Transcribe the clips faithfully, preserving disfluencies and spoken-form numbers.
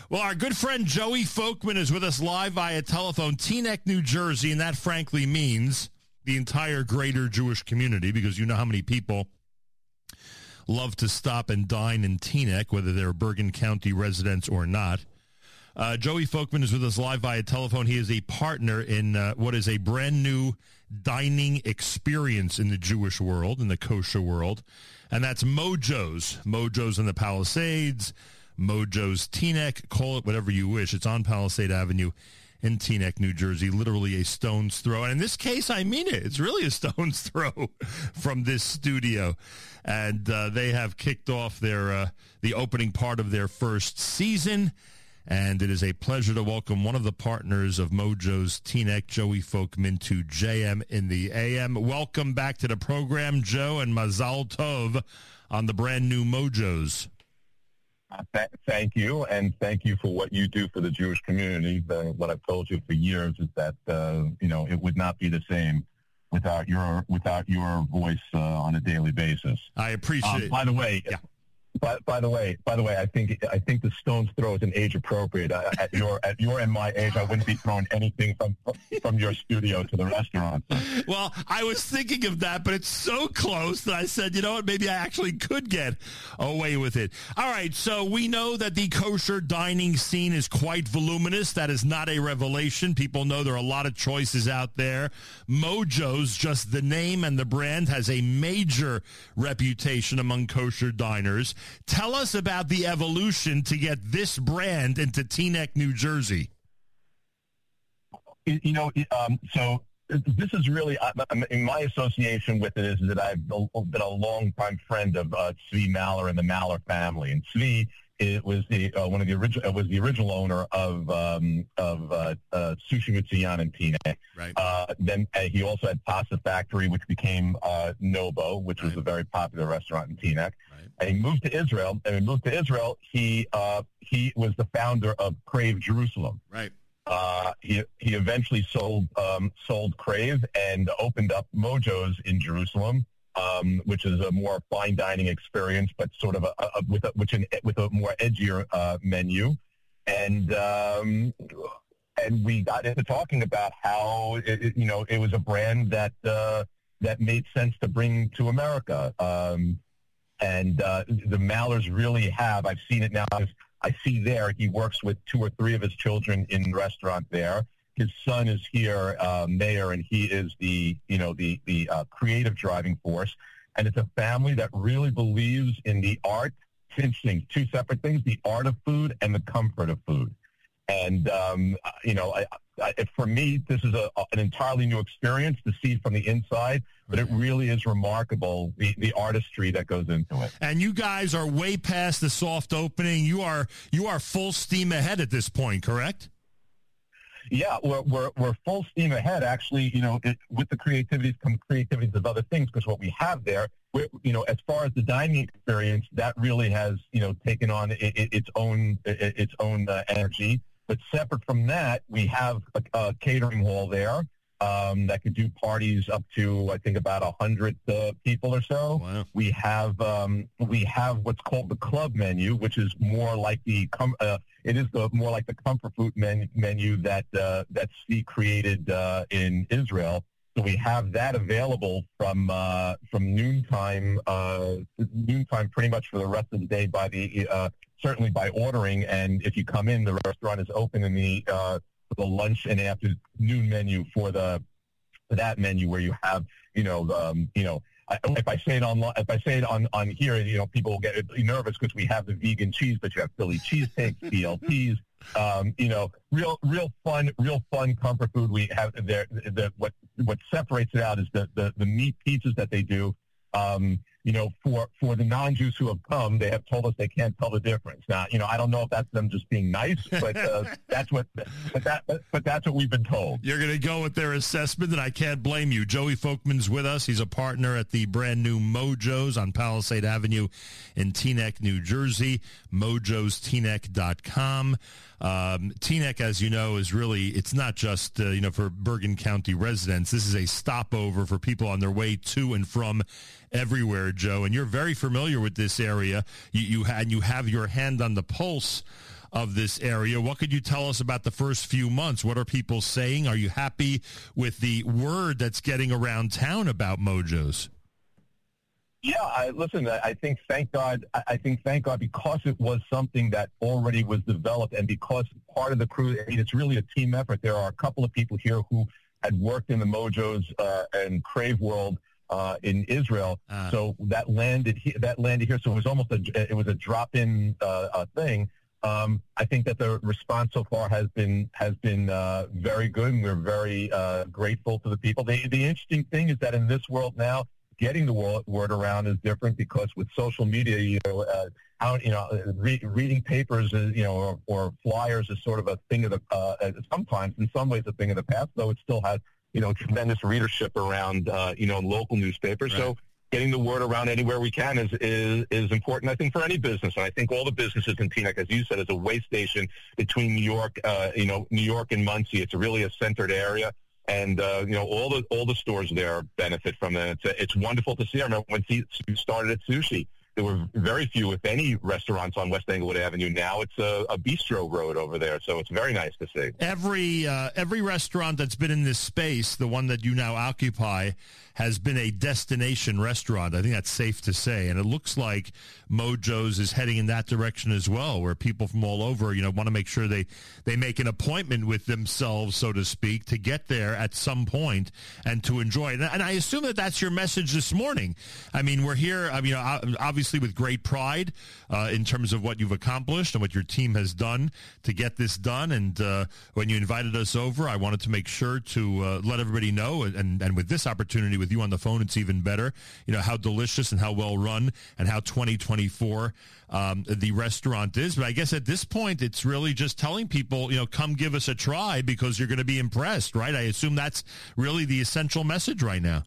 Well, our good friend Joey Folkman is with us live via telephone, Teaneck, New Jersey, and that frankly means the entire greater Jewish community, because you know how many people love to stop and dine in Teaneck, whether they're Bergen County residents or not. Uh, Joey Folkman is with us live via telephone. He is a partner in uh, what is a brand new dining experience in the Jewish world, in the kosher world, and that's Mojo's. Mojo's in the Palisades, Mojo's Teaneck, call it whatever you wish. It's on Palisade Avenue in Teaneck, New Jersey, literally a stone's throw. And in this case, I mean it. It's really a stone's throw from this studio. And uh, they have kicked off their uh, the opening part of their first season. And it is a pleasure to welcome one of the partners of Mojo's Teaneck, Joey Folkman, to J M in the A M. Welcome back to the program, Joe, and Mazal Tov on the brand new Mojo's. Uh, th- thank you, and thank you for what you do for the Jewish community. The, what I've told you for years is that uh, you know it would not be the same without your without your voice uh, on a daily basis. I appreciate um, it. By the way, yeah. By, by the way, by the way, I think I think the stone's throw is an age appropriate. Uh, at your at your and my age, I wouldn't be throwing anything from from your studio to the restaurant. Well, I was thinking of that, but it's so close that I said, you know what, maybe I actually could get away with it. All right, so we know that the kosher dining scene is quite voluminous. That is not a revelation. People know there are a lot of choices out there. Mojo's, just the name and the brand, has a major reputation among kosher diners. Tell us about the evolution to get this brand into Teaneck, New Jersey. You know, um, so this is really, in my association with it is that I've been a long-time friend of uh, Tzvi Maller and the Maller family. And Tzvi it was the uh, one of the original was the original owner of um, of uh, uh, Sushi Mitsuyan in Teaneck. Right. Uh, then uh, he also had Pasta Factory, which became uh, Nobo, which right. was a very popular restaurant in Teaneck. Right. And he moved to Israel. And when he moved to Israel, he uh, he was the founder of Crave Jerusalem. Right. Uh, he he eventually sold um, sold Crave and opened up Mojo's in Jerusalem. Um, which is a more fine dining experience, but sort of a, a with a which an, with a more edgier uh, menu, and um, and we got into talking about how it, it, you know it was a brand that uh, that made sense to bring to America, um, and uh, the Mallers really have. I've seen it now. I see there he works with two or three of his children in the restaurant there. His son is here, uh, mayor, and he is the, you know, the the uh, creative driving force. And it's a family that really believes in the art. It's interesting, two separate things: the art of food and the comfort of food. And um, you know, I, I, for me, this is a, an entirely new experience to see from the inside. But it really is remarkable, the, the artistry that goes into it. And you guys are way past the soft opening. You are you are full steam ahead at this point, correct? Yeah, we're, we're we're full steam ahead. Actually, you know, it, with the creativities come creativities of other things, because what we have there, we're, you know, as far as the dining experience, that really has, you know, taken on it, it, its own it, its own uh, energy. But separate from that, we have a, a catering hall there um, that could do parties up to, I think, about a hundred uh, people or so. Wow. We have um, we have what's called the club menu, which is more like the com- uh, it is the more like the comfort food men- menu that uh, that Steve created uh, in Israel. So we have that available from uh, from noontime uh, noontime pretty much for the rest of the day by the uh, certainly by ordering. And if you come in, the restaurant is open in the uh, for the lunch and afternoon menu for the for that menu where you have you know um, you know. I, if I say it on if I say it on, on here, you know, people will get nervous because we have the vegan cheese, but you have Philly cheesesteaks, B L Ts, um, you know, real real fun, real fun comfort food. We have there. The, what what separates it out is the, the, the meat pizzas that they do. Um, you know, for, for the non-Jews who have come, they have told us they can't tell the difference. Now, you know, I don't know if that's them just being nice, but uh, that's what, but that, but, but that's what we've been told. You're going to go with their assessment, and I can't blame you. Joey Folkman's with us. He's a partner at the brand new Mojo's on Palisade Avenue in Teaneck, New Jersey. Mojos Teaneck dot com. Um, Teaneck, as you know, is really, it's not just, uh, you know, for Bergen County residents. This is a stopover for people on their way to and from everywhere, Joe. And you're very familiar with this area. You, you, had, you have your hand on the pulse of this area. What could you tell us about the first few months? What are people saying? Are you happy with the word that's getting around town about Mojo's? Yeah, I, listen, I think, thank God, I think, thank God, because it was something that already was developed and because part of the crew, I mean, it's really a team effort. There are a couple of people here who had worked in the Mojo's uh, and Crave world uh, in Israel. Uh, so that landed, he, that landed here. So it was almost a, it was a drop-in uh, uh, thing. Um, I think that the response so far has been has been uh, very good, and we're very uh, grateful to the people. The, the interesting thing is that in this world now, getting the word around is different because with social media, you know, uh, how, you know, re- reading papers, is, you know, or, or flyers is sort of a thing of the, uh, sometimes in some ways a thing of the past, though it still has, you know, tremendous readership around, uh, you know, local newspapers. Right. So getting the word around anywhere we can is, is, is important, I think, for any business. And I think all the businesses in Teaneck, as you said, is a way station between New York, uh, you know, New York and Muncie. It's really a centered area. And, uh, you know, all the all the stores there benefit from it. It's, it's wonderful to see. I remember when we started at Sushi, there were very few, if any, restaurants on West Englewood Avenue. Now it's a, a bistro road over there, so it's very nice to see. Every, uh, every restaurant that's been in this space, the one that you now occupy, has been a destination restaurant. I think that's safe to say. And it looks like Mojo's is heading in that direction as well, where people from all over, you know, want to make sure they, they make an appointment with themselves, so to speak, to get there at some point and to enjoy it. And I assume that that's your message this morning. I mean, we're here, I mean, obviously with great pride uh, in terms of what you've accomplished and what your team has done to get this done. And uh, when you invited us over, I wanted to make sure to uh, let everybody know, and, and with this opportunity with you on the phone, it's even better, you know, how delicious and how well run and how twenty twenty-four um, the restaurant is. But I guess at this point, it's really just telling people, you know, come give us a try because you're going to be impressed, right? I assume that's really the essential message right now.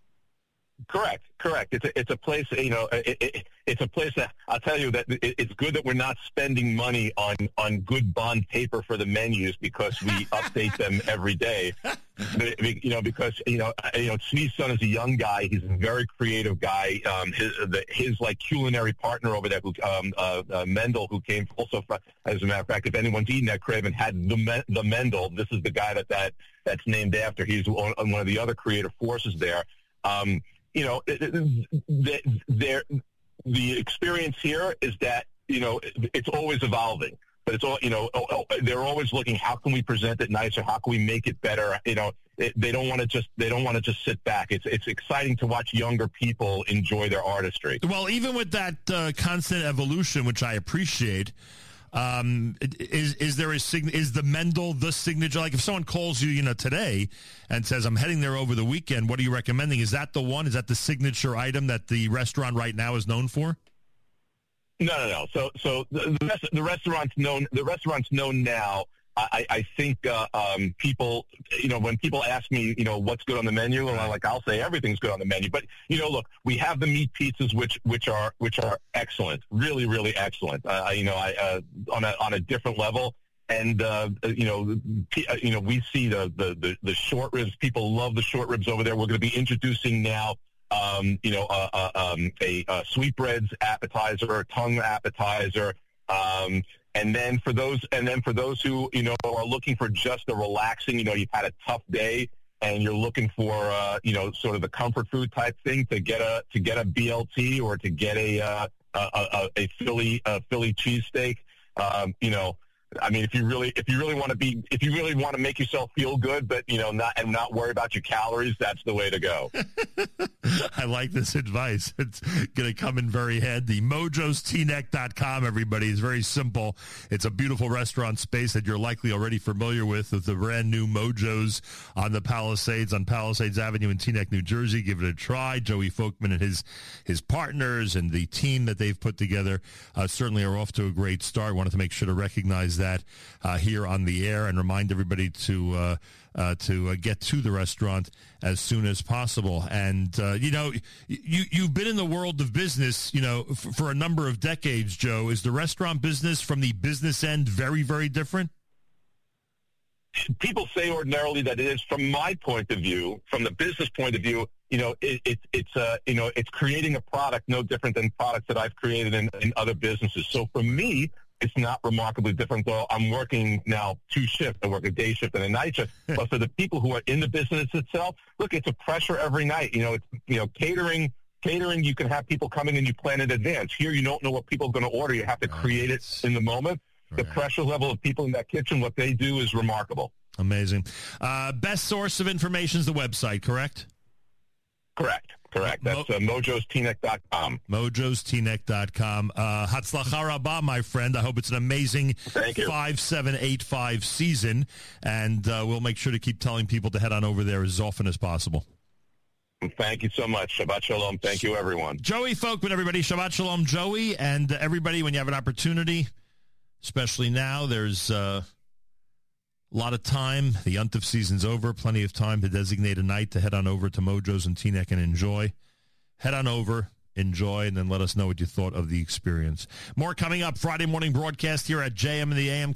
Correct, correct. It's a, it's a place, you know, it, it, it's a place that I'll tell you that it, it's good that we're not spending money on, on good bond paper for the menus because we update them every day. You know, because, you know, you know, Snee's son is a young guy. He's a very creative guy. Um, his, the, his like culinary partner over there, who, um, uh, uh, Mendel, who came also, from, as a matter of fact, if anyone's eaten at Crave and had the, the Mendel, this is the guy that, that that's named after. He's one, one of the other creative forces there. Um, You know, the, the, the experience here is that, you know, it's always evolving. But it's all, you know, they're always looking, how can we present it nicer? How can we make it better? You know, it, they don't want to just, they don't want to just sit back. It's it's exciting to watch younger people enjoy their artistry. Well, even with that uh, constant evolution, which I appreciate, Um, is is there a sign? Is the Mendel the signature? Like if someone calls you, you know, today and says, "I'm heading there over the weekend. What are you recommending?" Is that the one? Is that the signature item that the restaurant right now is known for? No, no, no. So, so the the, rest, the restaurant's known. The restaurant's known now. I, I think uh, um, people, you know, when people ask me, you know, what's good on the menu, and I'm like, I'll say everything's good on the menu. But you know, look, we have the meat pizzas, which which are which are excellent, really, really excellent. Uh, you know, I uh, on a on a different level, and uh, you know, you know, we see the, the the the short ribs. People love the short ribs over there. We're going to be introducing now, um, you know, uh, uh, um, a, a sweetbreads appetizer, a tongue appetizer. Um, And then for those, and then for those who, you know, are looking for just a relaxing, you know, you've had a tough day and you're looking for, uh, you know, sort of the comfort food type thing to get a, to get a B L T or to get a, uh, a, a, a Philly, a Philly cheesesteak. Um, you know, I mean, if you really, if you really want to be, if you really want to make yourself feel good, but, you know, not, and not worry about your calories, that's the way to go. I like this advice. It's going to come in very handy. Mojos Teaneck dot com, everybody. It's very simple. It's a beautiful restaurant space that you're likely already familiar with, with the brand new Mojos on the Palisades, on Palisades Avenue in Teaneck, New Jersey. Give it a try. Joey Folkman and his, his partners and the team that they've put together uh, certainly are off to a great start. Wanted to make sure to recognize that that uh, here on the air and remind everybody to uh, uh, to uh, get to the restaurant as soon as possible. And, uh, you know, you, you've been in the world of business, you know, f- for a number of decades, Joe. Is the restaurant business from the business end very, very different? People say ordinarily that it is. From my point of view, from the business point of view, you know, it, it, it's uh, you know, it's creating a product no different than products that I've created in, in other businesses. So for me, It's not remarkably different, though. I'm working now two shifts. I work a day shift and a night shift. But for the people who are in the business itself, look, it's a pressure every night. You know, it's, you know, catering, catering, you can have people coming and you plan in advance. Here, you don't know what people are going to order. You have to create it in the moment. Right. The pressure level of people in that kitchen, what they do is remarkable. Amazing. Uh, best source of information is the website, correct? Correct. Correct. That's uh, mojos t neck dot com. mojos t neck dot com. Uh, Hatzlacha Rabbah, my friend. I hope it's an amazing five seven eight five season, and uh, we'll make sure to keep telling people to head on over there as often as possible. Thank you so much. Shabbat Shalom. Thank you, everyone. Joey Folkman, everybody. Shabbat Shalom, Joey. And uh, everybody, when you have an opportunity, especially now, there's uh, a lot of time. The Yontif season's over. Plenty of time to designate a night to head on over to Mojo's and Teaneck and enjoy. Head on over, enjoy, and then let us know what you thought of the experience. More coming up. Friday morning broadcast here at J M in the A M.